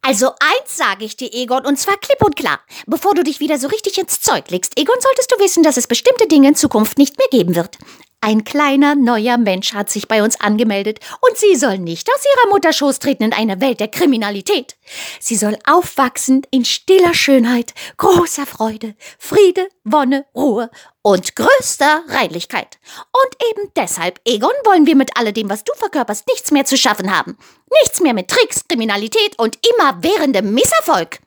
Also eins sage ich dir, Egon, und zwar klipp und klar. Bevor du dich wieder so richtig ins Zeug legst, Egon, solltest du wissen, dass es bestimmte Dinge in Zukunft nicht mehr geben wird. Ein kleiner, neuer Mensch hat sich bei uns angemeldet und sie soll nicht aus ihrer Mutterschoß treten in eine Welt der Kriminalität. Sie soll aufwachsen in stiller Schönheit, großer Freude, Friede, Wonne, Ruhe und größter Reinlichkeit. Und eben deshalb, Egon, wollen wir mit alledem, was du verkörperst, nichts mehr zu schaffen haben. Nichts mehr mit Tricks, Kriminalität und immerwährendem Misserfolg.